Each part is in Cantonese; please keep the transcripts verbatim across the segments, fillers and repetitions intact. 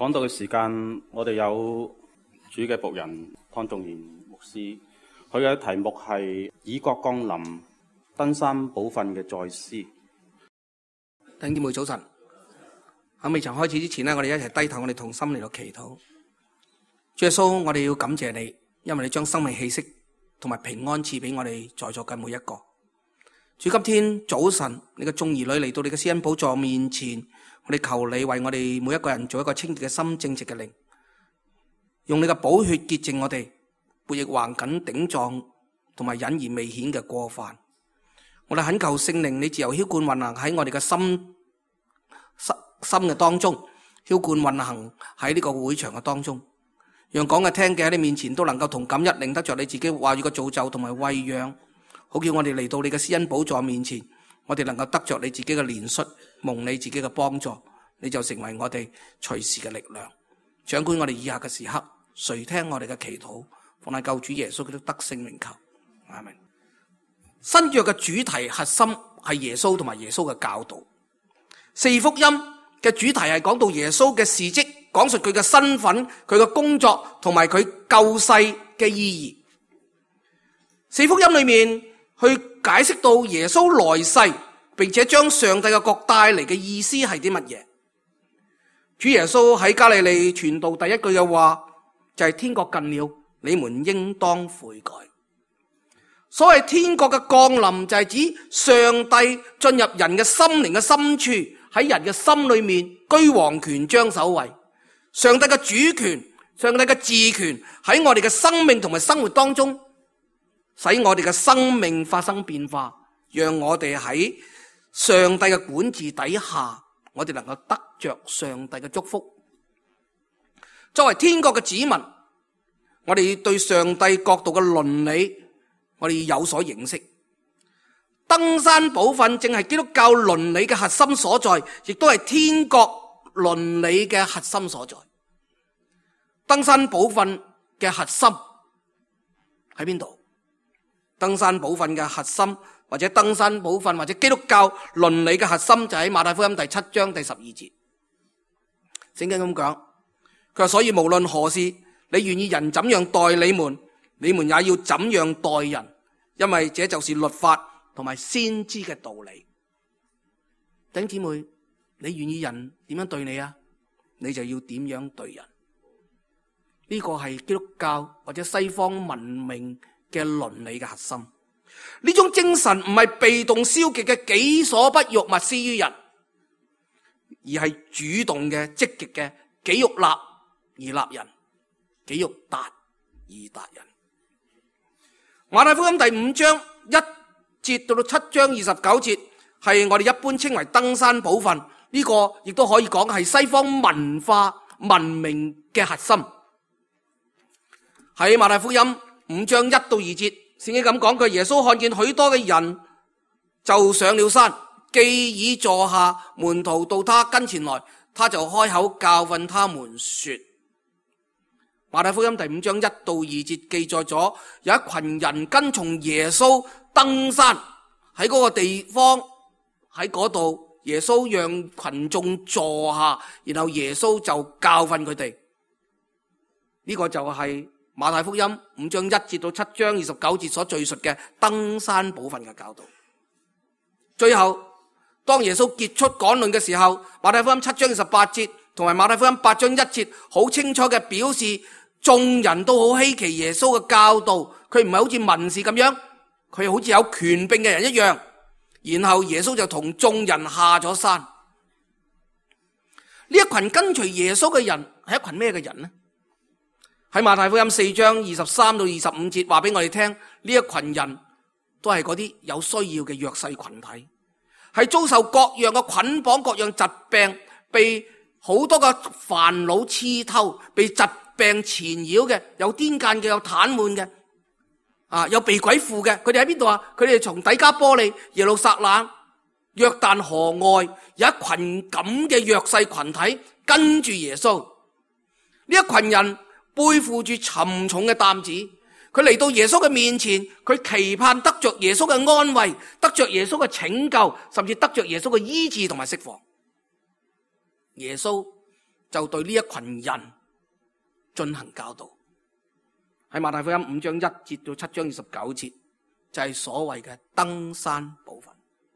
講到嘅時間，我哋有主嘅僕人湯仲賢牧師，佢嘅題目係以國降臨登山寶訓嘅再思。 弟兄姊妹早晨，喺未曾開始之前呢，我哋一齊低頭，我哋同心嚟到祈禱。主耶穌，我哋要感謝你，因為你將生命氣息同埋平安賜俾我哋在座嘅每一個。主，今天早晨，你嘅眾兒女嚟到你嘅施恩寶座面前，我哋求你為我哋每一個人做一個清潔嘅心、正直嘅靈，用你嘅寶血潔淨我哋悖逆橫梗頂撞同埋隱而未顯嘅過犯。我哋懇求聖靈，你自由澆灌運行喺我哋嘅心心心嘅當中，澆灌運行喺呢個會場嘅當中，讓講嘅聽嘅喺你面前都能夠同感一領得着你自己話語嘅造就同埋餵養，好叫我哋嚟到你嘅施恩寶座面前，我哋能夠得着你自己嘅憐恤，蒙你自己嘅幫助，你就成為我哋隨時嘅力量，掌管我哋以下嘅時刻，垂聽我哋嘅祈禱，奉係救主耶穌基督得勝名求，阿們。新約嘅主題核心係耶穌同埋耶穌嘅教導，四福音嘅主題係講到耶穌嘅事蹟，講述佢嘅身份、佢嘅工作同埋佢救世嘅意義。四福音裏面去解釋到耶穌來世，並且將上帝嘅國帶嚟嘅意思係啲乜嘢。主耶穌喺加利利傳道第一句嘅話就係天國近了，你們應當悔改。所謂天國嘅降臨就係指上帝進入人嘅心靈嘅深處，喺人嘅心裏面居王權將首位，上帝嘅主權、上帝嘅治權喺我哋嘅生命同埋生活當中，使我哋嘅生命發生變化，讓我哋喺上帝嘅管治底下，我哋能夠得着上帝嘅祝福。作為天國嘅子民，我哋對上帝國度嘅倫理我哋要有所認識。登山寶訓正係基督教倫理嘅核心所在，亦都係天國倫理嘅核心所在。登山寶訓嘅核心喺邊度？登山寶訓嘅核心，或者登山寶訓，或者基督教倫理嘅核心，就喺馬太福音第七章第十二節。聖經咁講，佢話：所以無論何事，你願意人怎樣待你們，你們也要怎樣待人，因為這就是律法同埋先知嘅道理。弟兄姊妹，你願意人點樣對你啊？你就要點樣對人。呢個係基督教或者西方文明嘅倫理嘅核心。呢種精神唔係被動消極嘅己所不欲，勿施於人，而係主動嘅積極嘅己欲立而立人，己欲達而達人。馬太福音第五章一節到到七章二十九節係我哋一般稱為登山寶訓，呢個亦都可以講係西方文化文明嘅核心。喺馬太福音五章一到二節，聖經咁講，佢耶穌看見許多嘅人，就上了山，既已坐下，門徒到他跟前來，他就開口教訓他們說。馬太福音第五章一到二節記載咗有一群人跟從耶穌登山，喺嗰個地方，喺嗰度耶穌讓群眾坐下，然後耶穌就教訓佢哋。呢個就係馬太福音五章一節到七章二十九節所敘述嘅登山寶訓嘅教導。最後當耶穌結束講論嘅時候，馬太福音七章二十八節同埋馬太福音八章一節好清楚嘅表示，眾人都好稀奇耶穌嘅教導，佢唔係好似文士咁樣，佢好似有權柄嘅人一樣。然後耶穌就同眾人下咗山。呢一群跟隨耶穌嘅人係一群咩嘅人呢？喺馬太福音四章二十三到二十五節話俾我哋聽，呢一群人都係嗰啲有需要嘅弱勢群體，係遭受各樣嘅捆綁、各樣疾病，被好多嘅煩惱刺透，被疾病纏繞嘅，有癲癇嘅，有癱瘓嘅，啊，有被鬼附嘅。佢哋喺邊度啊？佢哋從底加波利、耶路撒冷、約旦河外有一群咁嘅弱勢群體跟住耶穌。呢一群人背負住沉重嘅擔子，佢嚟到耶穌嘅面前，佢期盼得着耶穌嘅安慰，得着耶穌嘅拯救，甚至得着耶穌嘅醫治同埋釋放。耶穌就對呢一群人進行教導。喺馬太福音五章一節到七章二十九節，就係所謂嘅登山寶訓。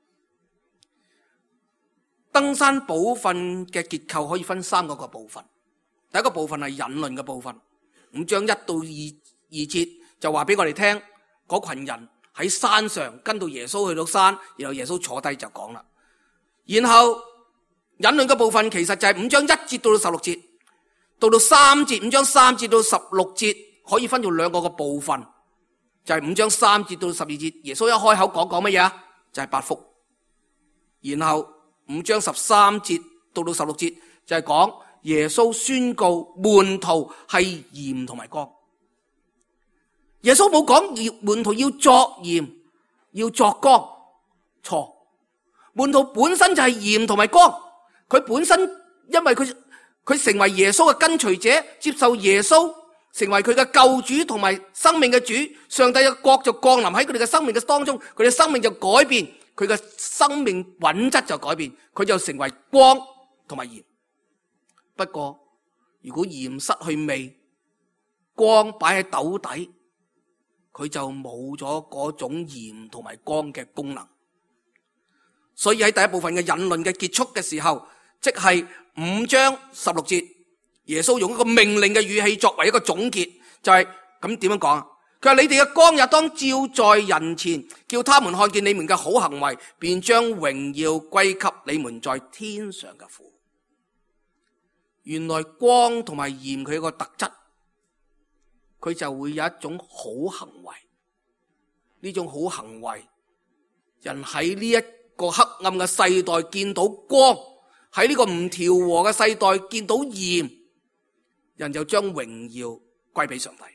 登山寶訓嘅結構可以分三個個部分。第一個部分係引論嘅部分，五章一到二二節就話俾我哋聽，嗰群人喺山上跟到耶穌去到山，然後耶穌坐低就講啦。然後引論嘅部分其實就係五章一節到到十六節，到到三節，五章三節到十六節可以分做兩個個部分，就係五章三節到十二節，耶穌一開口講講乜嘢啊？就係八福。然後五章十三節到到十六節就係講耶穌宣告門徒係鹽同埋光。耶穌冇講門徒要作鹽要作光，錯。門徒本身就係鹽同埋光，佢本身因為佢佢成為耶穌嘅跟隨者，接受耶穌成為佢嘅救主同埋生命嘅主，上帝嘅國就降臨喺佢哋嘅生命嘅當中，佢哋生命就改變，佢嘅生命品質就改變，佢就成為光同埋鹽。不過如果鹽失去味，光擺喺斗底，佢就冇咗嗰種鹽同埋光嘅功能。所以喺第一部分嘅引論嘅結束嘅時候，即係五章十六節，耶穌用一個命令嘅語氣作為一個總結，就係咁點樣講啊？佢話你哋嘅光也當照在人前，叫他們看見你們嘅好行為，便將榮耀歸給你們在天上嘅父。原來光同埋鹽佢有個特質，佢就會有一種好行為。呢種好行為，人喺呢一個黑暗嘅世代見到光，喺呢個唔調和嘅世代見到鹽，人就將榮耀歸俾上帝。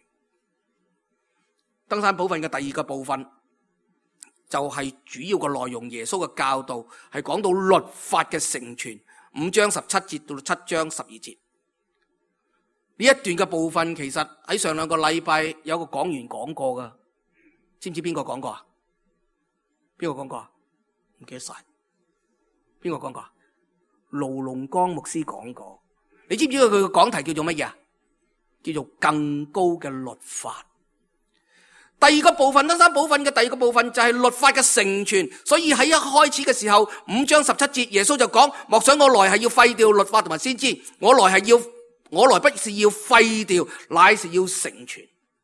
登山寶訓嘅第二個部分就係主要嘅內容，耶穌嘅教導係講到律法嘅成全。五章十七節到七章十二節，呢一段嘅部分其實喺上兩個禮拜有個講員講過噶，知唔知邊個講過啊？邊個講過啊？唔記得晒。邊個講過啊？盧龍江牧師講過。你知唔知佢嘅講題叫做乜嘢啊？叫做更高嘅律法。第二個部分，登山寶訓嘅第二個部分就係律法嘅成全。所以喺一開始嘅時候，五章十七節，耶穌就講：莫想我來係要廢掉律法同埋先知，我來係要，我來不是要廢掉，乃是要成全。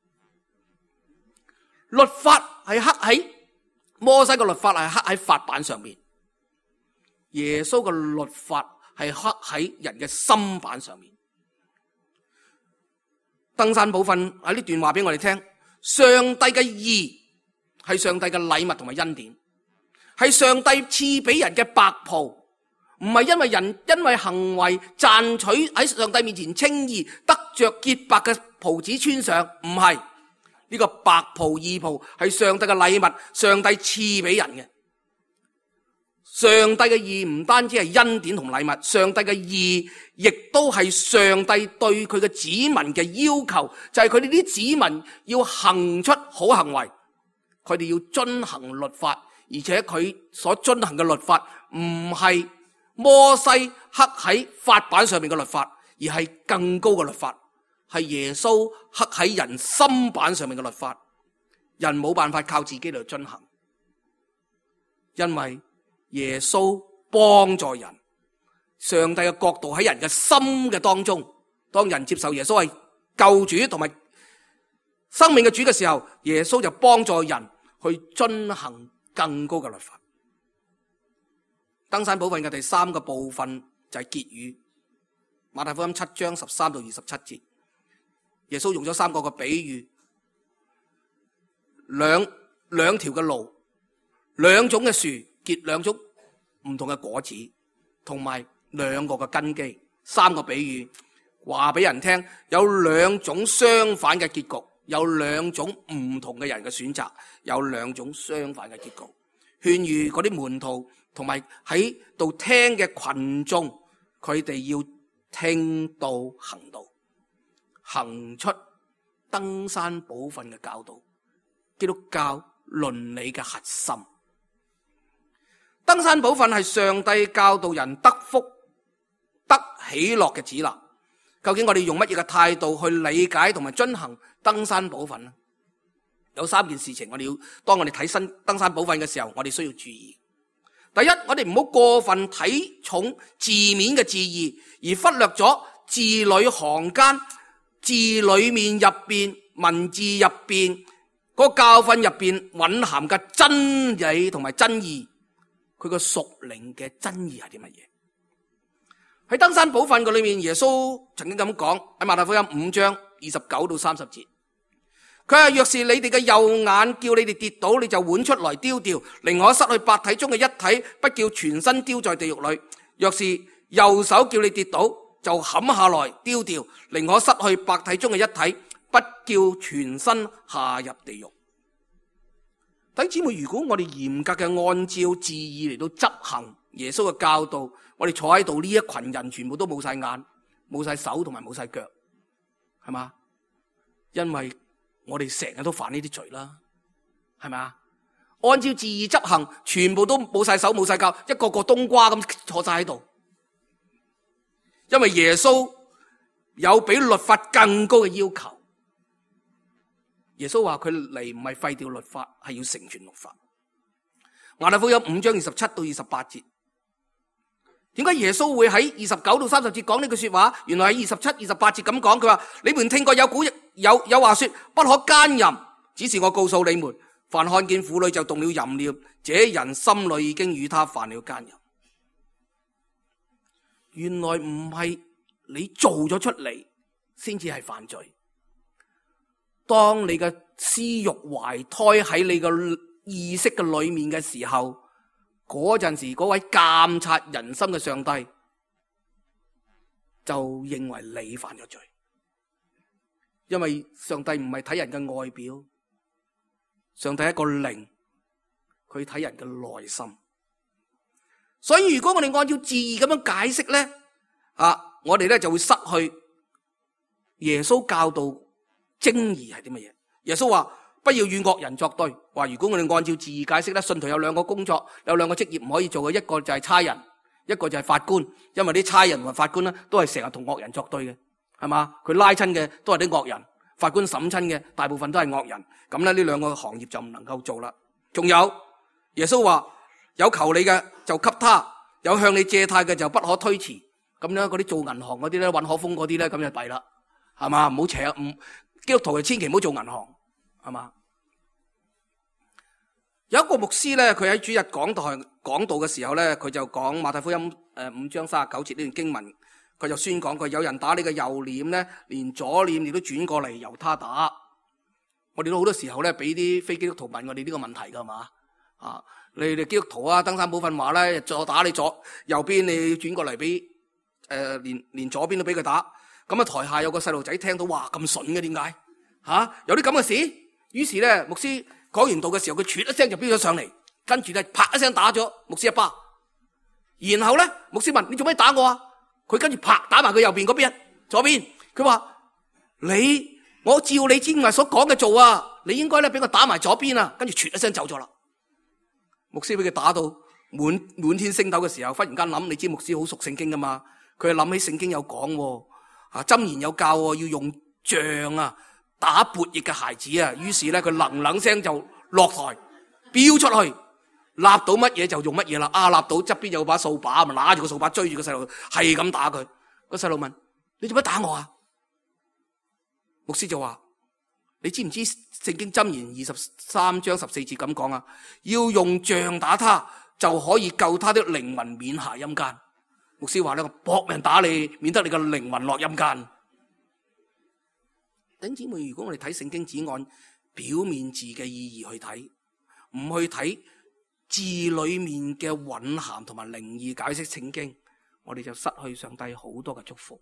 律法係刻喺摩西嘅律法係刻喺法版上面，耶穌嘅律法係刻喺人嘅心版上面。登山寶訓喺呢段話俾我哋聽。上帝嘅義係上帝嘅禮物同埋恩典，係上帝賜俾人嘅白袍，唔係因為人因為行為賺取喺上帝面前稱義，得着潔白嘅袍子穿上，唔係。呢個白袍義袍係上帝嘅禮物，上帝賜俾人嘅。上帝嘅義唔單止係恩典同禮物，上帝嘅義亦都係上帝對佢嘅子民嘅要求，就係佢哋啲子民要行出好行為，佢哋要遵行律法，而且佢所遵行嘅律法唔係摩西刻喺法版上面嘅律法，而係更高嘅律法，係耶穌刻喺人心版上面嘅律法。人冇辦法靠自己嚟遵行，因為耶穌幫助人，上帝嘅國度喺人嘅心嘅當中。當人接受耶穌係救主同埋生命嘅主嘅時候，耶穌就幫助人去遵行更高嘅律法。登山寶訓嘅第三個部分就係結語，馬太福音七章十三到二十七節，耶穌用咗三個個比喻，兩兩條嘅路，兩種嘅樹結兩種唔同嘅果子，同埋兩個嘅根基。三個比喻話俾人聽，有兩種相反嘅結局，有兩種唔同嘅人嘅選擇，有兩種相反嘅結局。勸喻嗰啲門徒同埋喺度聽嘅群眾，佢哋要聽道行道，行出登山寶訓嘅教導，基督教倫理嘅核心。登山寶訓係上帝教導人得福得喜樂嘅指南， 究竟我哋用乜嘢嘅態度去理解同埋遵行登山寶訓呢？有三件事情我哋要，當我哋睇新登山寶訓嘅時候，我哋需要注意。第一，我哋唔好過分睇重字面嘅字義，而忽略咗字裏行間、字裏面入邊、文字入邊嗰個教訓入邊蘊含嘅真理同埋真義，佢個屬靈嘅真義係啲乜嘢？喺登山寶訓嘅裏面，耶穌曾經咁講，喺馬太福音五章二十九到三十節，佢話：若是你哋嘅右眼叫你哋跌倒，你就剜出來丟掉；寧可失去百體中嘅一體，不叫全身丟在地獄裏。若是右手叫你跌倒，就砍下來丟掉；寧可失去百體中嘅一體，不叫全身下入地獄。弟兄姊妹，如果我哋嚴格嘅按照字義嚟到執行耶穌嘅教導，我哋坐喺度呢一群人全部都冇晒眼、冇晒手同埋冇晒腳，係嘛？因為我哋成日都犯呢啲罪啦，係咪啊？按照字義執行，全部都冇晒手冇晒腳，一個個冬瓜咁坐晒喺度。因為耶穌有比律法更高嘅要求。耶穌話佢嚟唔係廢掉律法，係要成全律法。馬太福音五章二十七到二十八節，點解耶穌會喺二十九到三十節講呢句說話？原來喺二十七、二十八節咁講，佢話：你們聽過有古有有話說，不可奸淫。只是我告訴你們，凡看見婦女就動了淫念，這人心裏已經與他犯了奸淫。原來唔係你做咗出嚟先至係犯罪。當你嘅私欲懷胎喺你嘅意識嘅裏面嘅時候，嗰陣時嗰位監察人心嘅上帝就認為你犯咗罪，因為上帝唔係睇人嘅外表，上帝係一個靈，佢睇人嘅內心。所以如果我哋按照字義咁樣解釋咧，啊，我哋咧就會失去耶穌教導精義係啲乜嘢。耶穌話不要與惡人作對，話如果我哋按照字義解釋咧，信徒有兩個工作，有兩個職業唔可以做嘅，一個就係差人，一個就係法官。因為啲差人同法官咧都係成日同惡人作對嘅，係嘛？佢拉親嘅都係啲惡人，法官審親嘅大部分都係惡人。咁咧呢兩個行業就唔能夠做啦。仲有耶穌話有求你嘅就給他，有向你借貸嘅就不可推辭。咁咧嗰啲做銀行嗰啲咧，尹可峰嗰啲咧，咁就弊啦，係嘛？唔好邪，唔基督徒就千祈唔好做銀行，係嘛？有一個牧師咧，佢喺主日講台講道嘅時候咧，佢就講馬太福音誒五章三十九節呢段經文，佢就宣講佢有人打你嘅右臉咧，連左臉你都轉過嚟由他打。我哋都好多時候咧，俾啲非基督徒問我哋呢個問題噶嘛？啊，你哋基督徒啊，登山寶訓話咧，左打你左右邊，你轉過嚟俾誒連連左邊都俾佢打。咁啊，台下有個細路仔聽到，哇咁筍嘅，點解吓有啲咁嘅事？於是咧，牧師講完道嘅時候，佢啜一聲就飆咗上嚟，跟住咧啪一聲打咗牧師一巴。然後咧，牧師問你做咩打我啊？佢跟住啪打埋佢右邊嗰邊左邊。佢話你我照你之外所講嘅做啊，你應該咧俾我打埋左邊啊。跟住啜一聲走咗啦。牧師俾佢打到滿滿天星斗嘅時候，忽然間諗，你知牧師好熟聖經噶嘛？佢係諗起聖經有講。啊，箴言有教要用杖啊打悖逆嘅孩子啊，於是咧佢冷冷聲就落台飆出去，立到乜嘢就用乜嘢啦。啊，立到側邊有把掃把，咪拿住個掃把追住個細路，係咁打佢。個細路問：你做乜打我啊？牧師就話：你知唔知聖經箴言二十三章十四節咁講啊？要用杖打他，就可以救他的靈魂免下陰間。牧師話咧，我搏命打你，免得你個靈魂落陰間。弟兄姊妹，如果我哋睇聖經只按表面字嘅意義去睇，唔去睇字裏面嘅蘊含同埋靈意解釋聖經，我哋就失去上帝好多嘅祝福。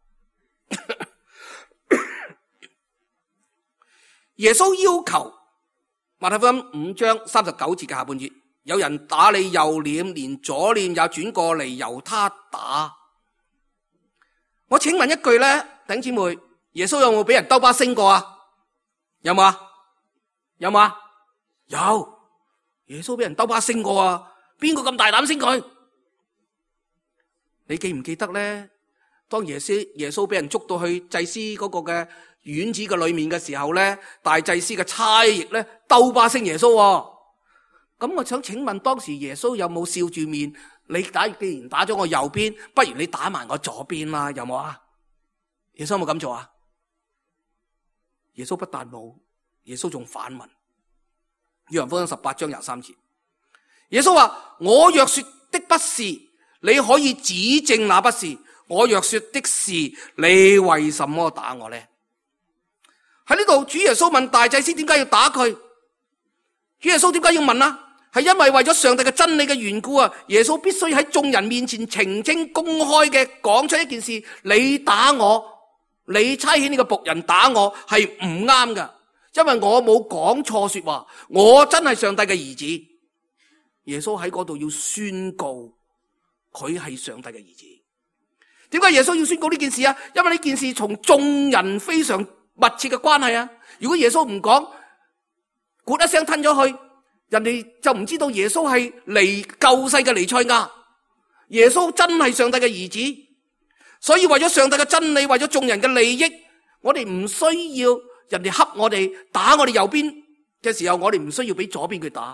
耶穌要求馬太福音五章三十九節嘅下半節，有人打你右臉，連左臉也轉過嚟由他打。我請問一句咧，弟兄姊妹，耶穌有冇俾人兜巴星過啊？有冇啊？有冇啊？有，耶穌俾人兜巴星過啊！邊個咁大膽星佢？你記唔記得咧？ 當耶穌耶穌俾人捉到去祭司嗰個嘅院子嘅裏面嘅時候咧，大祭司嘅差役咧鬥霸聲耶穌。咁我想請問，當時耶穌有冇笑住面？你打既然打咗我右邊，不如你打埋我左邊啦，有冇啊？耶穌有冇咁做啊？耶穌不但冇，耶穌仲反問。約翰福音十八章廿三節，耶穌話：我若說的不是，你可以指證那不是；我若說的是，你為什麼打我呢？喺呢度，主耶穌問大祭司點解要打佢？主耶穌點解要問啊？係因為為咗上帝嘅真理嘅緣故啊！耶穌必須喺眾人面前澄清、公開嘅講出一件事：你打我，你差遣呢個僕人打我係唔啱噶，因為我冇講錯說話，我真係上帝嘅兒子。耶穌喺嗰度要宣告佢係上帝嘅兒子。點解耶穌要宣告呢件事啊？因為呢件事從眾人非常密切嘅關係啊！如果耶穌唔講，咕一聲吞咗去，人哋就唔知道耶穌係嚟救世嘅彌賽亞。耶穌真係上帝嘅兒子，所以為咗上帝嘅真理，為咗眾人嘅利益，我哋唔需要人哋恰我哋，打我哋右邊嘅時候，我哋唔需要俾左邊佢打。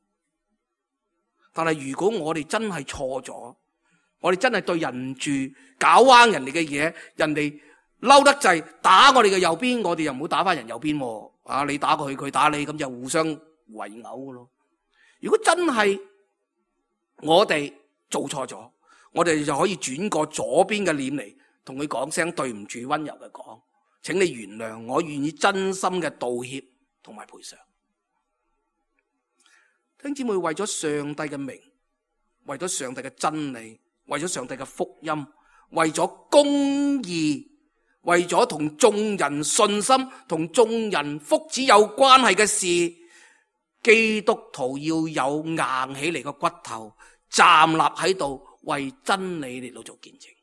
但係如果我哋真係錯咗，我哋真係對人唔住，搞彎人哋嘅嘢，人哋嬲得滯打我哋嘅右邊，我哋又唔好打翻人右邊。啊，你打過去，佢打你，咁就互相圍毆㗎咯。如果真係我哋做錯咗，我哋就可以轉過左邊嘅臉嚟，同佢講聲對唔住，溫柔嘅講，請你原諒，我願意真心嘅道歉同埋賠償。弟兄姊妹，為咗上帝嘅名，為咗上帝嘅真理，為咗上帝嘅福音，為咗公義，為咗同眾人信心、同眾人福祉有關係嘅事，基督徒要有硬起嚟嘅骨頭，站立喺度為真理嚟到做見證。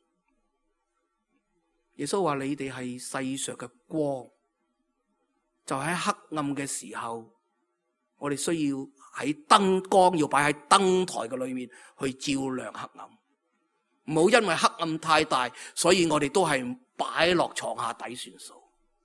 耶穌話：你哋係世上嘅光，就喺黑暗嘅時候，我哋需要喺燈光要擺喺燈台嘅裏面去照亮黑暗。唔好因為黑暗太大，所以我哋都係擺落床下底算數。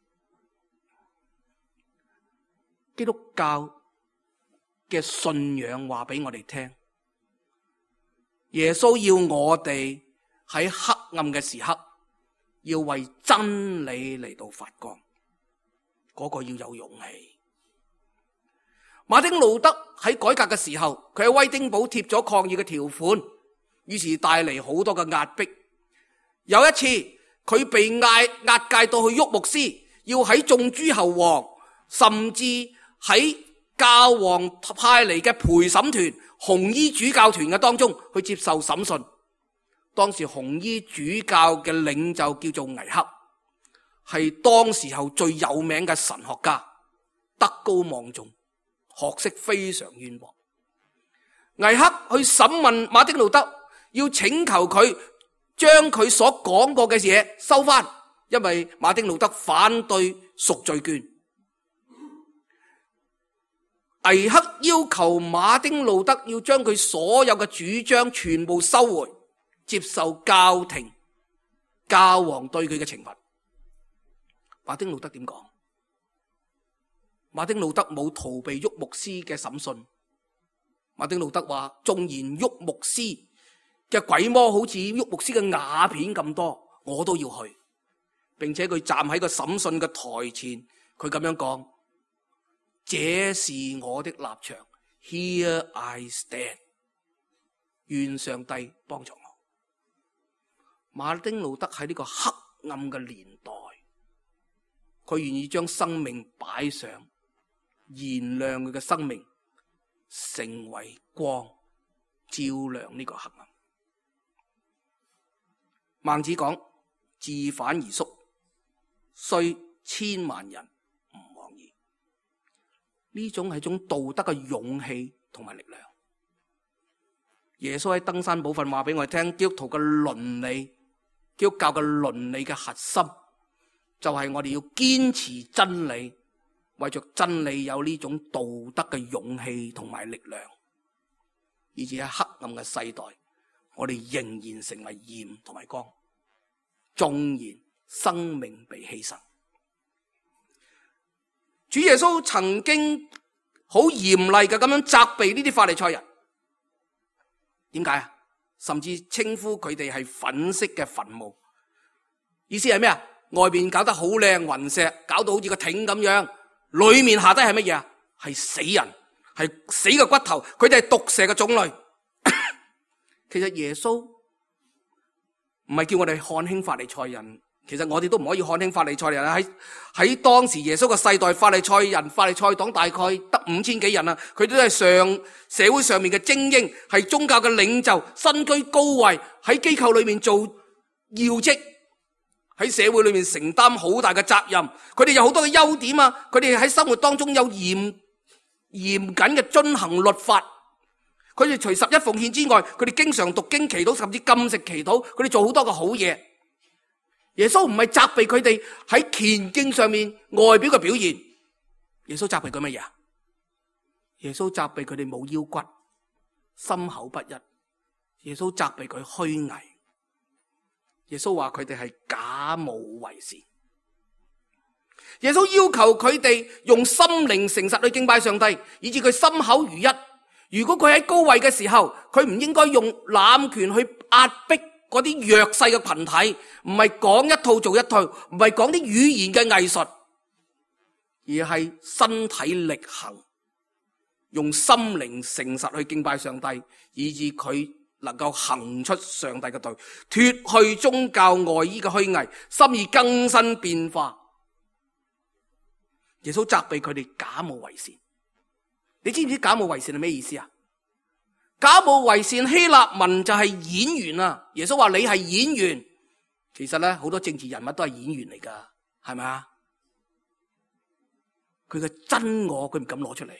基督教嘅信仰話俾我哋聽，耶穌要我哋喺黑暗嘅時刻，要為真理嚟到發光，嗰個要有勇氣。馬丁路德喺改革嘅時候，佢喺威丁堡貼咗抗議嘅條款，於是帶嚟好多嘅壓迫。有一次，佢被壓壓界到去郁牧師，要喺眾諸侯王，甚至喺教皇派嚟嘅陪審團、紅衣主教團嘅當中去接受審訊。當時紅衣主教嘅領袖叫做倪克，係當時候最有名嘅神學家，德高望重，學識非常淵博。倪克去審問馬丁路德，要請求佢將佢所講過嘅嘢收翻，因為馬丁路德反對贖罪券。倪克要求馬丁路德要將佢所有嘅主張全部收回，接受教廷、教皇對佢嘅懲罰。馬丁路德點講？馬丁路德冇逃避郁牧師嘅審訊。馬丁路德話：縱然郁牧師嘅鬼魔好似郁牧師嘅瓦片咁多，我都要去。並且佢站喺個審訊嘅台前，佢咁樣講：這是我的立場 ，Here I stand。願上帝幫助我。馬丁路德喺呢個黑暗嘅年代，佢願意將生命擺上，燃亮佢嘅生命，成為光，照亮呢個黑暗。孟子講：自反而縮，雖千萬人吾往矣。呢種係一種道德嘅勇氣同埋力量。耶穌喺登山寶訓話俾我哋聽，基督徒嘅倫理，基督教嘅倫理嘅核心，就係我哋要堅持真理，為着真理有呢種道德嘅勇氣同埋力量，以至喺黑暗嘅世代，我哋仍然成為鹽同埋光， 縱然生命被犧牲。主耶穌曾經好嚴厲嘅咁樣責備呢啲法利賽人，點解啊？甚至稱呼佢哋係粉飾嘅墳墓，意思係咩啊？外邊搞得好靚雲石，搞到好似個艇咁樣，裏面下低係乜嘢啊？係死人，係死嘅骨頭，佢哋係毒蛇嘅種類。其實耶穌唔係叫我哋看輕法利賽人，其實我哋都唔可以看輕法利賽人。喺喺當時耶穌嘅世代，法利賽人、法利賽黨大概得五千幾人啊，佢哋都係上社會上面嘅精英，係宗教嘅領袖，身居高位，喺機構裏面做要職，喺社會裏面承擔好大嘅責任。佢哋有好多嘅優點啊，佢哋喺生活當中有嚴嚴謹嘅遵行律法。佢哋除十一奉獻之外，佢哋經常讀經祈禱，甚至禁食祈禱，佢哋做好多嘅好嘢。耶穌唔係責備佢哋喺虔敬上面外表嘅表現，耶穌責備佢乜嘢？耶穌責備佢哋冇腰骨，心口不一。耶穌責備佢虛偽。耶穌話佢哋係假冒為善。耶穌要求佢哋用心靈誠實去敬拜上帝，以致佢心口如一。如果佢喺高位嘅時候，佢唔應該用濫權去壓迫嗰啲弱勢嘅群體，唔係講一套做一套，唔係講啲語言嘅藝術，而係身體力行，用心靈誠實去敬拜上帝，以致佢能夠行出上帝嘅道，脫去宗教外衣嘅虛偽，心意更新變化。耶穌責備佢哋假冒為善。你知唔知假冒為善係咩意思啊？假冒為善希臘文就係演員啊！耶穌話你係演員，其實咧好多政治人物都係演員嚟噶，係咪啊？佢嘅真我佢唔敢攞出嚟，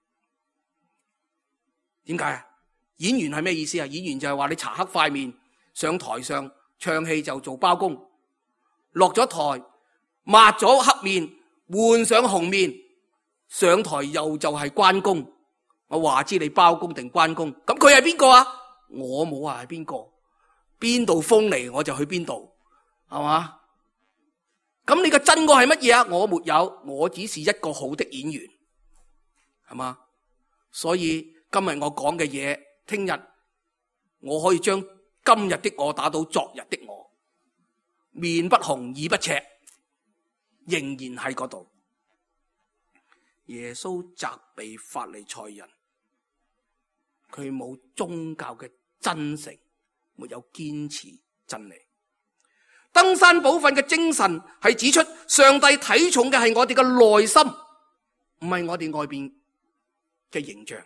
點解啊？演員係咩意思啊？演員就係話你搽黑塊面上台上唱戲就做包公，落咗台抹咗黑面換上紅面。上台又就係關公，我話知你包公定關公，咁佢係邊個啊？我冇話係邊個，邊度風嚟我就去邊度，係嘛？咁你嘅真我係乜嘢啊？我沒有，我只是一個好的演員，係嘛？所以今日我講嘅嘢，聽日我可以將今日的我打倒昨日的我，面不紅耳不赤，仍然喺嗰度。耶穌責備法利賽人，佢冇宗教嘅真誠，沒有堅持真理。登山寶訓嘅精神係指出，上帝睇重嘅係我哋嘅內心，唔係我哋外邊嘅形象。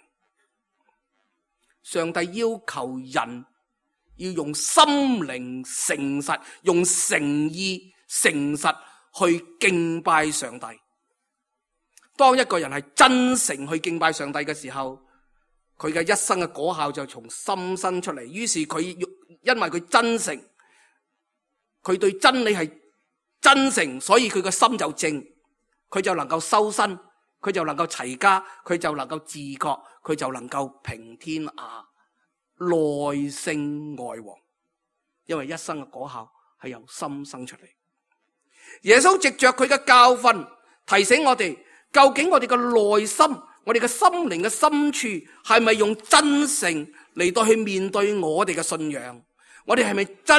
上帝要求人要用心靈誠實，用誠意誠實去敬拜上帝。當一個人係真誠去敬拜上帝嘅時候，佢嘅一生嘅果效就從心生出嚟。於是佢因為佢真誠，佢對真理係真誠，所以佢個心就正，佢就能夠修身，佢就能夠齊家，佢就能夠治國，佢就能夠平天下，內聖外王。因為一生嘅果效係由心生出嚟。耶穌藉着佢嘅教訓提醒我哋，究竟我哋嘅內心，我哋嘅心靈嘅深處係咪用真誠嚟到去面對我哋嘅信仰？我哋係咪真？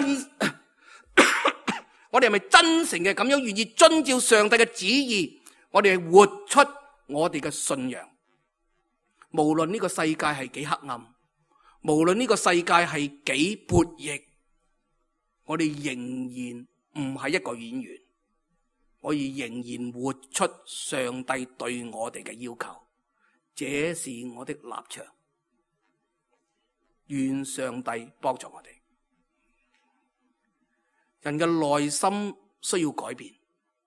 我哋係咪真誠嘅咁樣願意遵照上帝嘅旨意？我哋係活出我哋嘅信仰。無論呢個世界係幾黑暗，無論呢個世界係幾悖逆，我哋仍然唔係一個演員。我哋仍然活出上帝對我哋嘅要求，這是我的立場。願上帝幫助我哋。人嘅內心需要改變，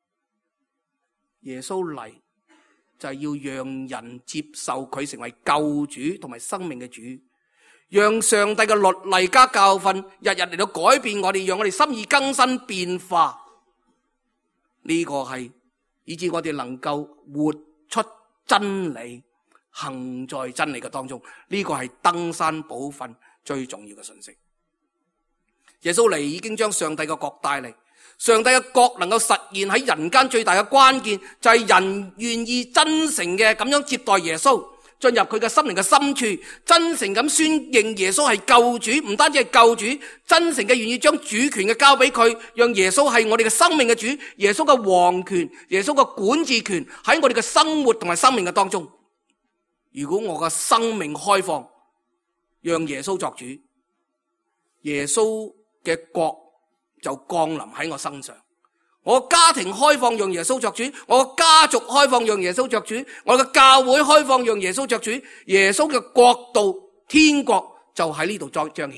耶穌嚟就係要讓人接受佢成為救主同埋生命嘅主，讓上帝嘅律例加教訓日日嚟到改變我哋，讓我哋心意更新變化。呢個係以致我哋能夠活出真理，行在真理嘅當中。呢個係登山寶訓最重要嘅信息。耶穌嚟已經將上帝嘅國帶嚟， 上帝嘅國能夠實現喺人間最大嘅關鍵，就係人願意真誠嘅咁樣接待耶穌，進入佢嘅心靈嘅深處，真誠咁宣認耶穌係救主，唔單止係救主，真誠嘅願意將主權嘅交俾佢，讓耶穌係我哋嘅生命嘅主，耶穌嘅王權，耶穌嘅管治權喺我哋嘅生活同埋生命嘅當中。如果我嘅生命開放，讓耶穌作主，耶穌嘅國就降臨喺我身上。我家庭開放讓耶穌作主，我家族開放讓耶穌作主，我嘅教會開放讓耶穌作主，耶穌嘅國度天國就喺呢度彰顯。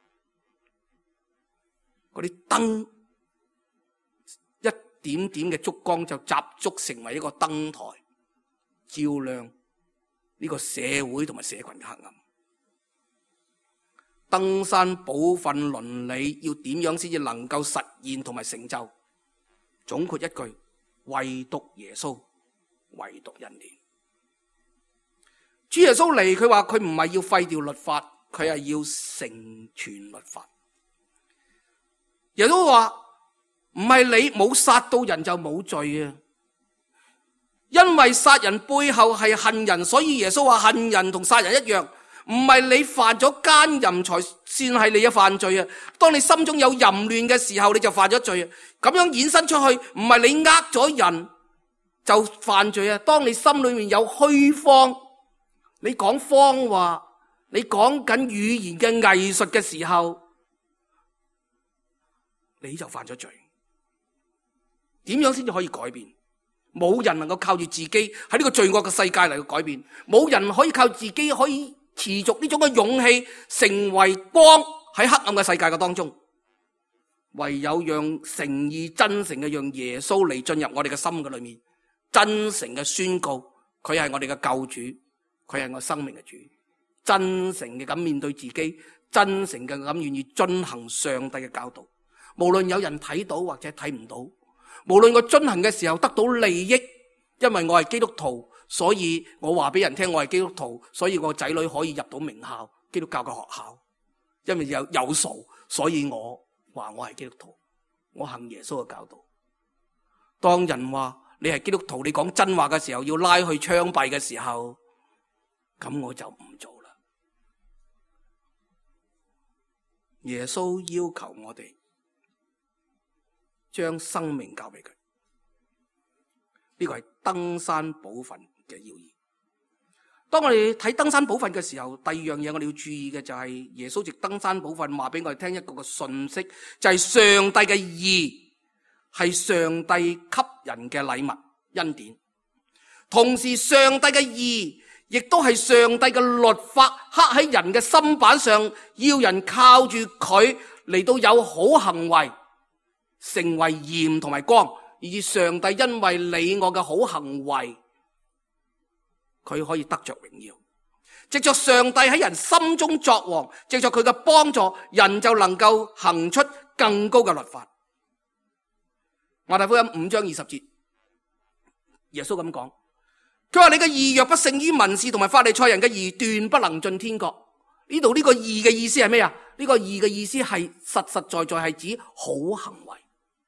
嗰啲燈一點點嘅燭光就集足成為一個燈台，照亮呢個社會同埋社群嘅黑暗。登山寶訓倫理要點樣先至能夠實現同埋成就？總括一句，唯獨耶穌，唯獨恩典。主耶穌嚟，佢話佢唔係要廢掉律法，佢係要成全律法。耶穌話唔係你冇殺到人就冇罪啊，因為殺人背後係恨人，所以耶穌話恨人同殺人一樣。唔係你犯咗奸淫才算係你嘅犯罪啊！當你心中有淫亂嘅時候，你就犯咗罪啊！咁樣衍生出去，唔係你呃咗人就犯罪啊！當你心裏面有虛謊，你講謊話，你講緊語言嘅藝術嘅時候，你就犯咗罪。點樣先至可以改變？冇人能夠靠住自己喺呢個罪惡嘅世界嚟去改變，冇人可以靠自己可以持續呢種嘅勇氣，成為光喺黑暗嘅世界嘅當中。唯有讓誠意真誠嘅讓耶穌嚟進入我哋嘅心嘅裏面，真誠嘅宣告佢係我哋嘅救主，佢係我生命嘅主，真誠嘅咁面對自己，真誠嘅咁願意遵行上帝嘅教導。無論有人睇到或者睇唔到，無論我遵行嘅時候得到利益，因為我係基督徒，所以我話俾人聽我係基督徒，所以我仔女可以入到名校基督教嘅學校，因為有有數，所以我話我係基督徒，我行耶穌嘅教導。當人話你係基督徒，你講真話嘅時候要拉去槍斃嘅時候，咁我就唔做啦。耶穌要求我哋將生命交俾佢，呢個係登山寶訓嘅要義。當我哋睇登山寶訓嘅時候，第二樣嘢我哋要注意嘅就係耶穌藉登山寶訓話俾我哋聽一個個信息，就係上帝嘅義係上帝給人嘅禮物恩典，同時上帝嘅義亦都係上帝嘅律法刻喺人嘅心板上，要人靠住佢嚟到有好行為，成為鹽同埋光，以致上帝因為你我嘅好行為，佢可以得着榮耀。藉着上帝喺人心中作王，藉着佢嘅幫助，人就能夠行出更高嘅律法。馬太福音五章二十節，耶穌咁講，佢話你嘅義若不勝於文士同埋法利賽人嘅義，斷不能進天國。呢度呢個義嘅意思係咩啊？呢個義嘅意思係實實在在係指好行為。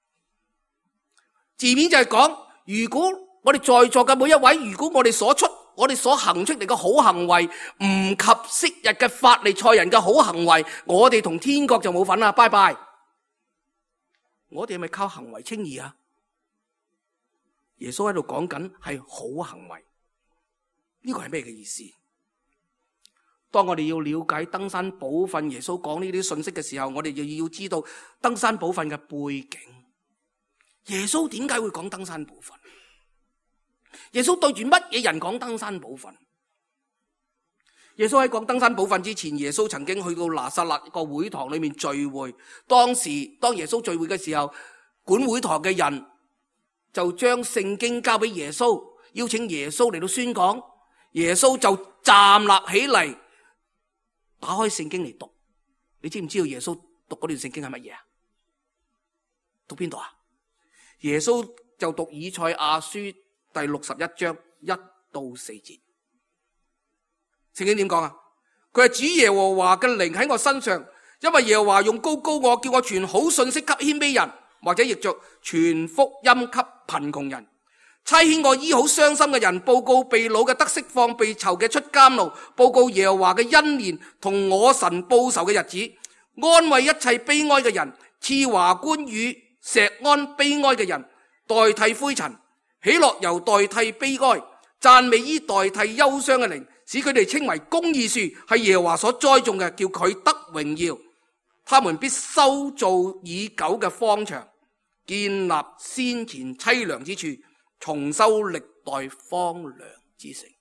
字面就係講，如果我哋在座嘅每一位，如果我哋所出我哋所行出嚟嘅好行為唔及昔日嘅法利賽人嘅好行為，我哋同天國就冇份啦，拜拜。我哋係咪靠行為稱義啊？耶穌喺度講緊係好行為，呢個係咩嘅意思？當我哋要了解登山寶訓，耶穌講呢啲信息嘅時候，我哋就要知道登山寶訓嘅背景。耶穌點解會講登山寶訓？耶穌對住乜嘢人講登山寶訓？耶穌喺講登山寶訓之前，耶穌曾經去到拿撒勒一個會堂裏面聚會。當時當耶穌聚會嘅時候，管會堂嘅人就將聖經交俾耶穌，邀請耶穌嚟到宣講。耶穌就站立起嚟，打開聖經嚟讀。你知唔知道耶穌讀嗰段聖經係乜嘢啊？讀邊度啊？耶穌就讀以賽亞書第六十一章一到四節。聖經點講啊？佢係主耶和華嘅靈喺我身上，因為耶和華用膏膏我，叫我傳好信息給謙卑人， 或者譯作傳福音給貧窮人，差遣我醫好傷心嘅人，報告被擄嘅得釋放，被囚嘅出監牢，報告耶和華嘅恩年同我神報仇嘅日子，安慰一切悲哀嘅人，賜華冠與錫安悲哀嘅人，代替灰塵，喜樂油代替悲哀，讚美衣代替憂傷嘅靈，使佢哋稱為公義樹，係耶和華所栽種嘅，叫佢得榮耀。他們必修造已久嘅荒場，建立先前淒涼之處，重修歷代荒涼之城。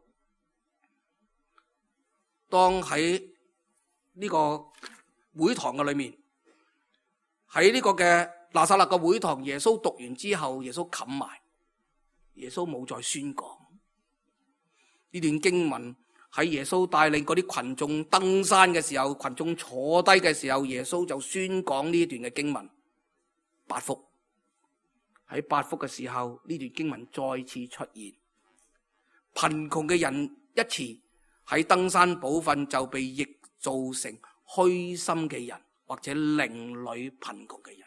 當喺呢個會堂嘅裏面，喺呢個嘅拿撒勒嘅會堂，耶穌讀完之後，耶穌冚埋，耶穌冇再宣講。呢段經文喺耶穌帶領嗰啲群眾登山嘅時候，群眾坐低嘅時候，耶穌就宣講呢段嘅經文八福。喺八福嘅時候，呢段經文再次出現，貧窮嘅人一詞喺登山寶訓就被譯做成虛心嘅人，或者靈裏貧窮嘅人。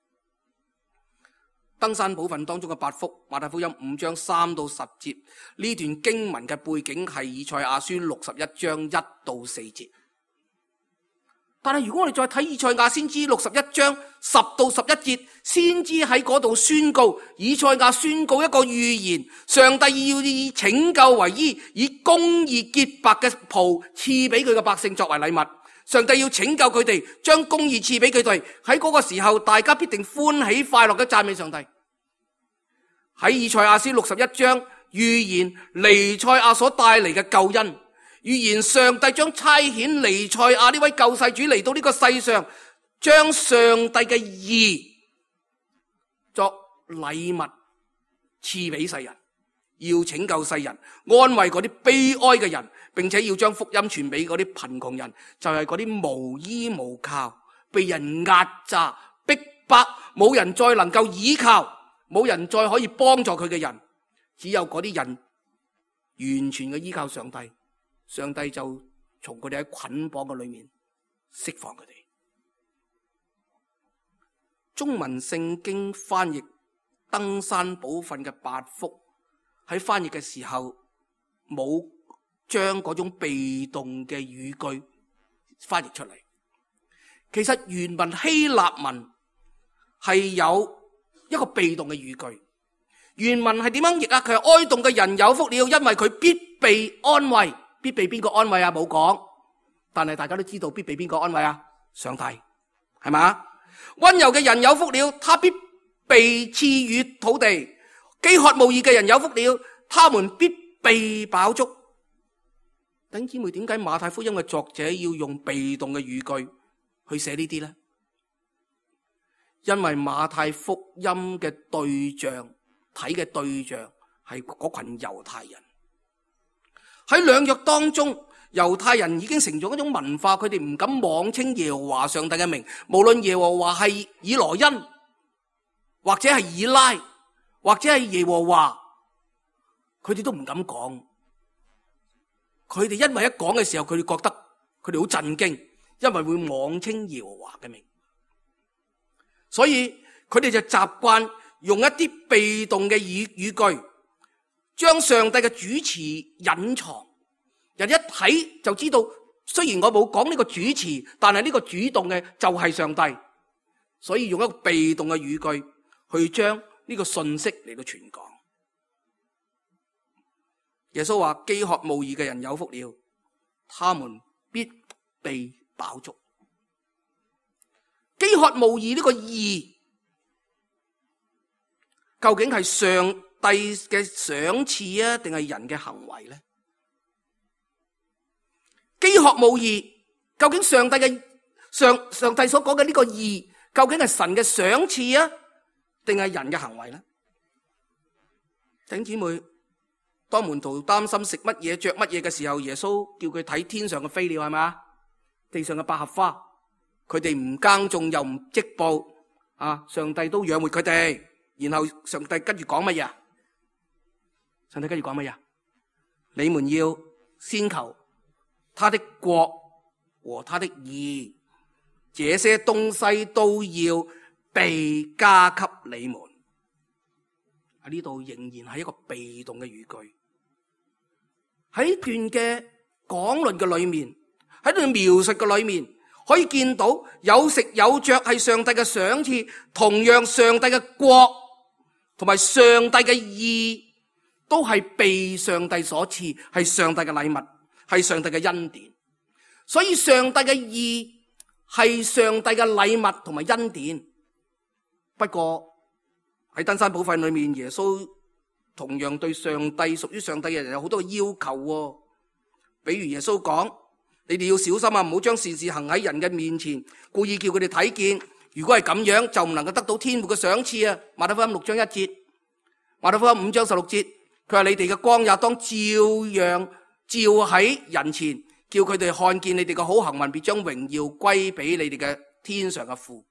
登山寶訓當中嘅八福，馬太福音五章三到十節，呢段經文嘅背景係以賽亞書六十一章一到四節。但係如果我哋再睇以賽亞先知六十一章十到十一節，先知喺嗰度宣告，以賽亞宣告一個預言，上帝要以拯救為衣，以公義潔白嘅袍賜俾佢嘅百姓作為禮物。上帝要拯救佢哋，將公義賜俾佢哋。喺嗰個時候，大家必定歡喜快樂嘅讚美上帝。喺以賽亞書六十一章預言彌賽亞所帶嚟嘅救恩，預言上帝將差遣彌賽亞呢位救世主嚟到呢個世上，將上帝嘅義作禮物賜俾世人，要拯救世人，安慰嗰啲悲哀嘅人，並且要將福音傳俾嗰啲貧窮人，就係嗰啲無依無靠、被人壓榨、逼迫，冇人再能夠依靠，冇人再可以幫助佢嘅人，只有嗰啲人完全嘅依靠上帝，上帝就從佢哋喺捆綁嘅裏面釋放佢哋。中文聖經翻譯登山寶訓嘅八福，喺翻譯嘅時候冇將嗰種被動嘅語句翻譯出嚟。其實原文希臘文係有一個被動嘅語句，原文係點樣譯啊？佢係哀慟嘅人有福了，因為佢必被安慰。必被邊個安慰啊？冇講，但係大家都知道必被邊個安慰啊？上帝，係嘛？溫柔嘅人有福了，他必被賜予土地；飢渴慕義嘅人有福了，他們必被飽足。弟兄姊妹，點解馬太福音嘅作者要用被動嘅語句去寫呢啲呢？因為馬太福音嘅對象，睇嘅對象係嗰群猶太人。喺兩約當中，猶太人已經成咗一種文化，佢哋唔敢妄稱耶和華上帝嘅名，無論耶和華係以羅恩，或者係以拉，或者係耶和華，佢哋都唔敢講。佢哋因為一講嘅時候，佢哋覺得佢哋好震驚，因為會妄稱耶和華嘅名，所以佢哋就習慣用一啲被動嘅語語句，將上帝嘅主持隱藏，人一睇就知道，雖然我冇講呢個主持，但係呢個主動嘅就係上帝，所以用一個被動嘅語句去將呢個信息嚟到傳講。耶穌話：飢渴慕義嘅人有福了，他們必被飽足。飢渴慕義呢個義，究竟係上帝嘅賞賜啊，定係人嘅行為呢？飢渴慕義，究竟上帝嘅上上帝所講嘅呢個義，究竟係神嘅賞賜啊，定係人嘅行為呢？弟兄姊妹，當門徒擔心食乜嘢着乜嘢嘅時候，耶穌叫佢睇天上嘅飛鳥，係咪？地上嘅百合花，佢哋唔耕種又唔織布啊，上帝都養活佢哋。然後上帝跟住講乜嘢？上帝跟住講乜嘢？你們要先求他的國和他的義，這些東西都要被加給你們。喺呢度仍然係一個被動嘅語句。喺呢段嘅講論嘅裏面，喺段描述嘅裏面，可以見到有食有着係上帝嘅賞賜，同樣上帝嘅國同埋上帝嘅義都係被上帝所賜，係上帝嘅禮物，係上帝嘅恩典。所以上帝嘅義係上帝嘅禮物同埋恩典。不過喺登山寶訓裏面，耶穌同樣對上帝屬於上帝嘅人有好多嘅要求。比如耶穌講，你哋要小心啊，唔好將善事行喺人嘅面前，故意叫佢哋睇見。如果係咁樣，就唔能夠得到天父嘅賞賜啊。馬太福音六章一節，馬太福音五章十六節，佢話你哋嘅光也當照樣照喺人前，叫佢哋看見你哋嘅好行為，別將榮耀歸俾你哋嘅天上嘅父。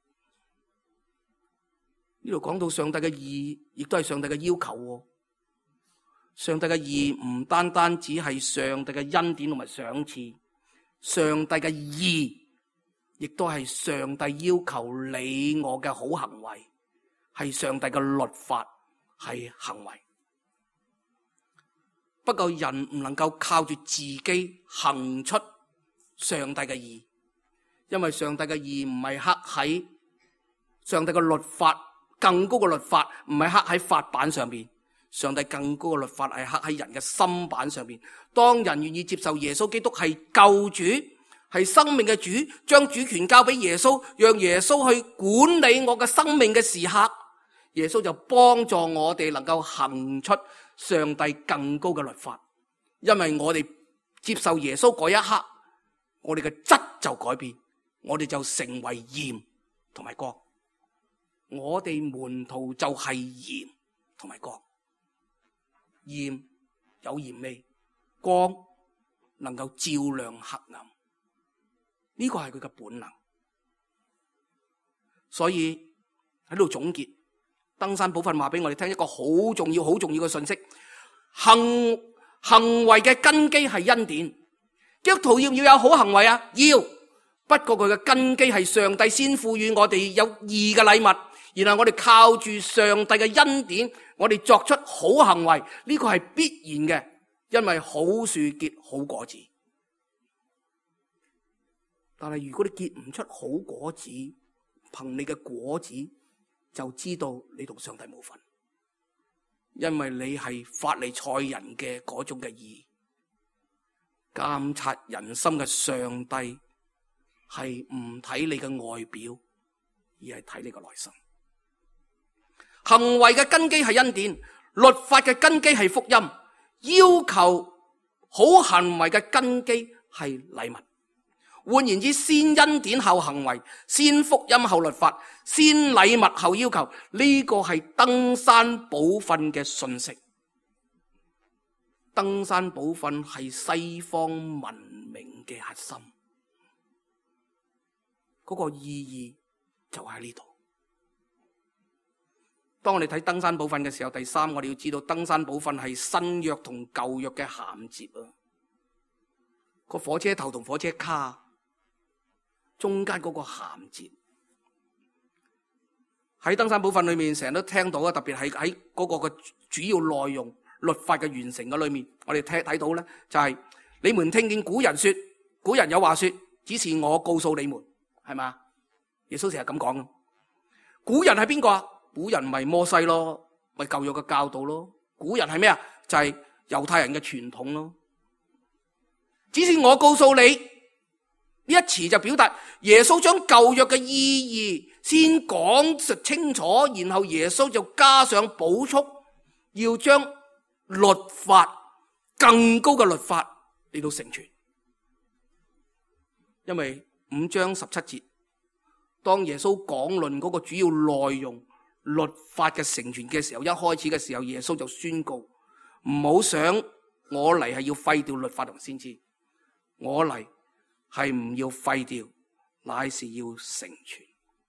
呢度講到上帝嘅義，亦都係上帝嘅要求。上帝嘅義唔單單只係上帝嘅恩典同埋賞賜，上帝嘅義亦都係上帝要求你我嘅好行為，係上帝嘅律法，係行為。不過人唔能夠靠住自己行出上帝嘅義，因為上帝嘅義唔係刻喺上帝嘅律法。更高嘅律法唔係刻喺法版上邊，上帝更高嘅律法係刻喺人嘅心版上邊。當人願意接受耶穌基督係救主，係生命嘅主，將主權交俾耶穌，讓耶穌去管理我嘅生命嘅時刻，耶穌就幫助我哋能夠行出上帝更高嘅律法。因為我哋接受耶穌嗰一刻，我哋嘅質就改變，我哋就成為鹽同埋光。我哋門徒就係鹽同埋光，鹽有鹽味，光能夠照亮黑暗，呢個係佢嘅本能。所以喺度總結，登山寶訓話俾我哋聽一個好重要、好重要嘅信息：行行為嘅根基係恩典。基督徒要唔要有好行為啊？要，不過佢嘅根基係上帝先賦予我哋有義嘅禮物。然後我哋靠住上帝嘅恩典，我哋作出好行為，呢個係必然嘅，因為好樹結好果子。但係如果你結唔出好果子，憑你嘅果子就知道你同上帝冇份，因為你係法利賽人嘅嗰種嘅義。監察人心嘅上帝係唔睇你嘅外表，而係睇你嘅內心。行為嘅根基係恩典，律法嘅根基係福音，要求好行為嘅根基係禮物。換言之，先恩典後行為，先福音後律法，先禮物後要求，呢個係登山寶訓嘅信息。登山寶訓係西方文明嘅核心，嗰個意義就喺呢度。當我哋睇登山寶訓嘅時候，第三我哋要知道登山寶訓係新約同舊約嘅銜接啊。個火車頭同火車卡中間嗰個銜接，喺登山寶訓裏面成日都聽到啊，特別係喺嗰個嘅主要內容律法嘅完成嘅裏面，我哋睇睇到咧就係、是、你們聽見古人說，古人有話說，只是我告訴你們，係嘛？耶穌成日咁講。古人係邊個啊？古人咪摩西咯，咪舊約嘅教導咯。古人係咩啊？就係猶太人嘅傳統咯。只是我告訴你，呢一詞就表達耶穌將舊約嘅意義先講述清楚，然後耶穌就加上補充，要將律法更高嘅律法嚟到成全。因為五章十七節，當耶穌講論嗰個主要內容律法嘅成全嘅時候，一開始嘅時候，耶穌就宣告：唔好想我嚟係要廢掉律法同先知，我嚟係唔要廢掉，乃是要成全。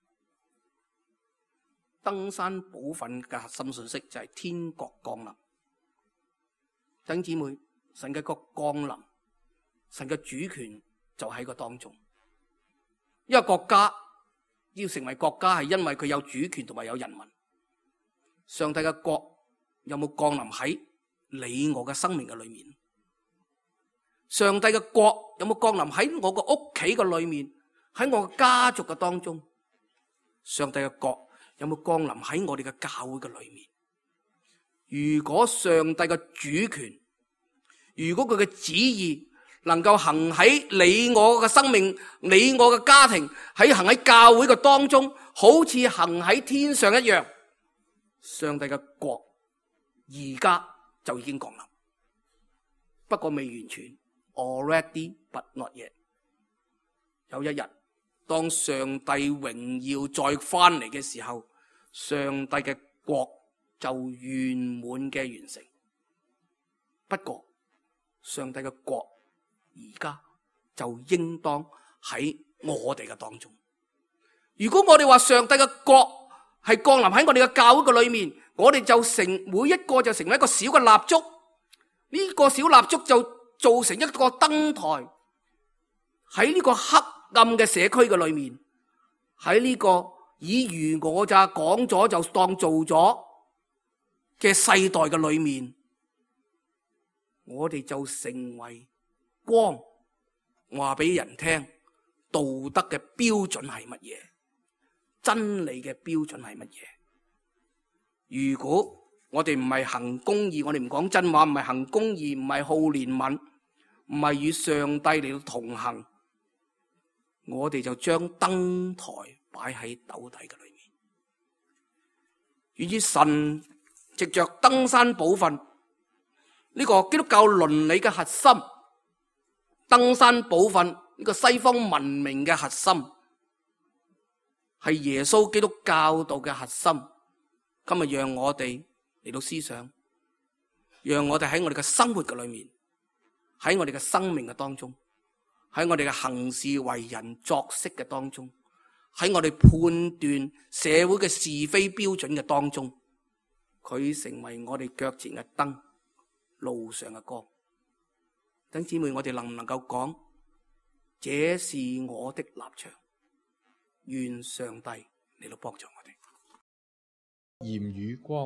登山寶訓嘅核心信息就係天國降臨。弟兄姊妹，神嘅國降臨，神嘅主權就喺個當中。一個國家要成為國家，係因為佢有主權同埋有人民。上帝嘅國有冇降臨喺你我嘅生命嘅裏面？上帝嘅國有冇降臨喺我個屋企嘅裏面，喺我嘅家族嘅當中？上帝嘅國有冇降臨喺我哋嘅教會嘅裏面？如果上帝嘅主權，如果佢嘅旨意能夠行喺你我嘅生命，你我嘅家庭，喺行喺教會嘅當中，好似行喺天上一樣，上帝嘅國而家就已經降臨，不過未完全。Already but not yet。有一日，當上帝榮耀再翻嚟嘅時候，上帝嘅國就圓滿嘅完成。不過，上帝嘅國而家就應當喺我哋嘅當中。如果我哋話上帝嘅國係降臨喺我哋嘅教會嘅裏面，我哋就成每一個就成為一個小嘅蠟燭，呢、這個小蠟燭就造成一個燈台，喺呢個黑暗嘅社區嘅裏面，喺呢個爾虞我詐講咗就當做咗嘅世代嘅裏面，我哋就成為光，話俾人聽道德嘅標準係乜嘢，真理嘅標準係乜嘢。如果我哋唔係行公義，我哋唔講真話，唔係行公義，唔係好憐憫，唔係與上帝嚟到同行，我哋就將燈台擺喺斗底嘅裏面。願意神藉着登山寶訓呢個基督教倫理嘅核心，登山寶訓呢個西方文明嘅核心，係耶穌基督教導嘅核心。今日讓我哋嚟到思想，讓我哋喺我哋嘅生活嘅裏面，喺我哋嘅生命嘅當中，喺我哋嘅行事為人作息嘅當中，喺我哋判斷社會嘅是非標準嘅當中，佢成為我哋腳前嘅燈，路上嘅光。弟兄姊妹，我哋能唔能夠講，這是我的立場？願上帝嚟到幫助我哋。 鹽與光。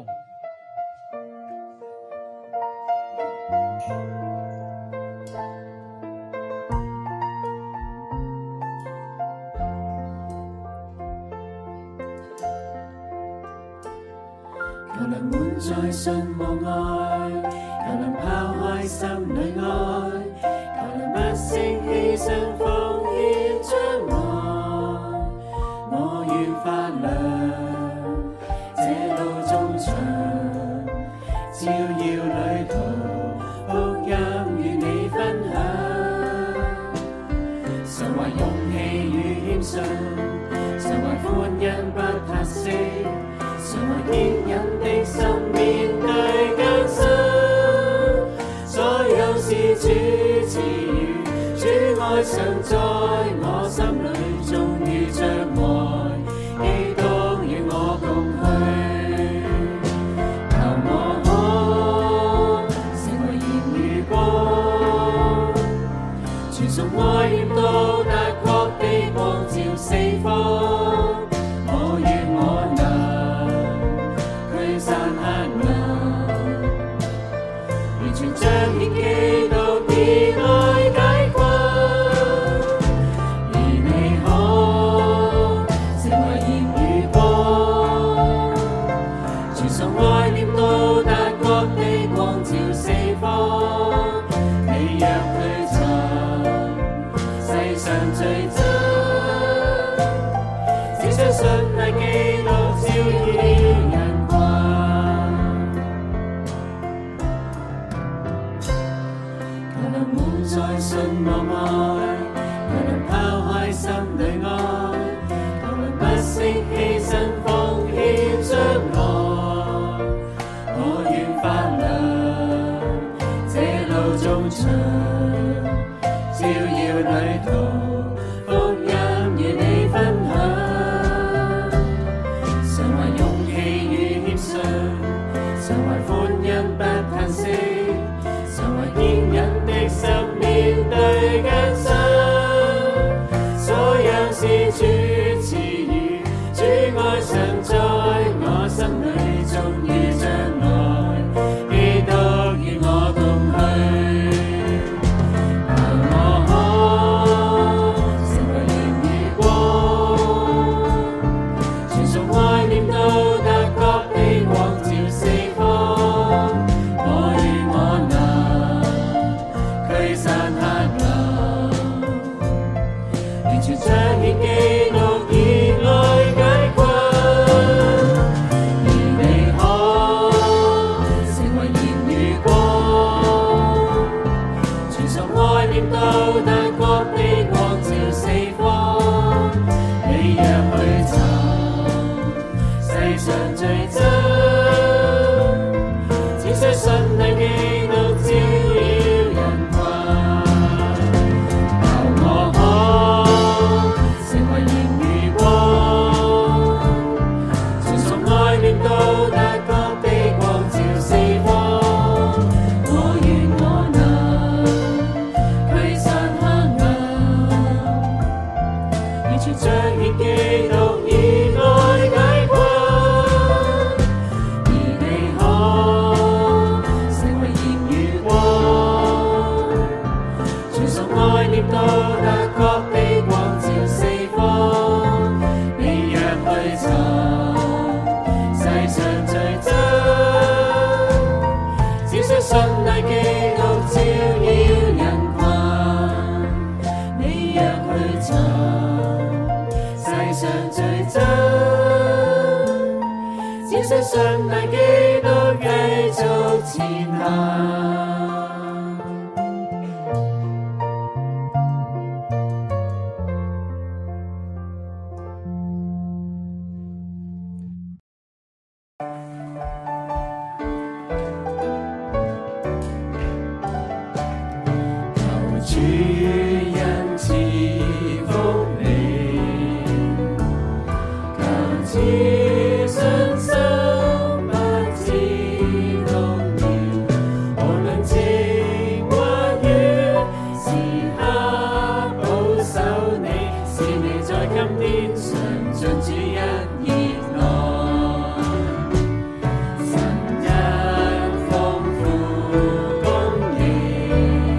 求能滿載信望愛，求能拋開心裏愛，求能不惜犧牲奉獻將來，我願發亮這路中長，照耀旅途，福音與你分享，常懷勇氣與謙遜，常懷歡欣不嘆息，常懷堅忍的心面對艱辛，所有事主賜予，主愛常在我心裏，終於將愛基督與我共去，求我可成為鹽與光，傳送愛念到達各地，光照四方，我願我驅散黑暗，完全彰顯基督的愛解困，而你可成為鹽與光，傳送愛念到達各地，光照四方，你若去尋世上最真，只相信那基督照耀人群，求能滿載信望愛，求能拋開心裏愛，求能不惜犧牲奉獻將來，我願發亮這路中長，照耀旅途，福音與你分享，常懷勇氣與謙遜，常懷歡欣不嘆息，常懷堅忍的心面對艱辛，所有事主賜予， 相信那基督繼續前行。主恩賜福你，求賜信心不知動搖，無論晴或雨，時刻保守你，使你在今天嘗盡主恩熱愛，神恩豐富供應。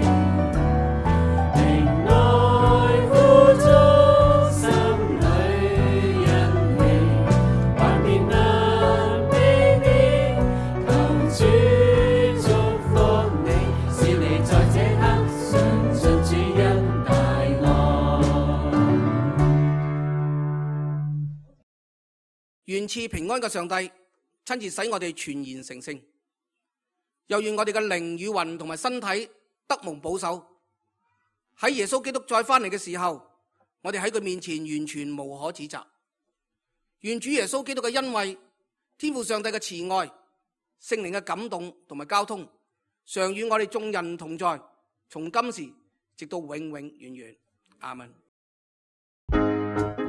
願賜平安嘅上帝親自使我哋全然成聖，又願我哋嘅靈與魂同埋身體得蒙保守。喺耶穌基督再翻嚟嘅時候，我哋喺佢面前完全無可指責。願主耶穌基督嘅恩惠、天父上帝嘅慈愛、聖靈嘅感動同埋交通，常與我哋眾人同在，從今時直到永永遠遠。阿們。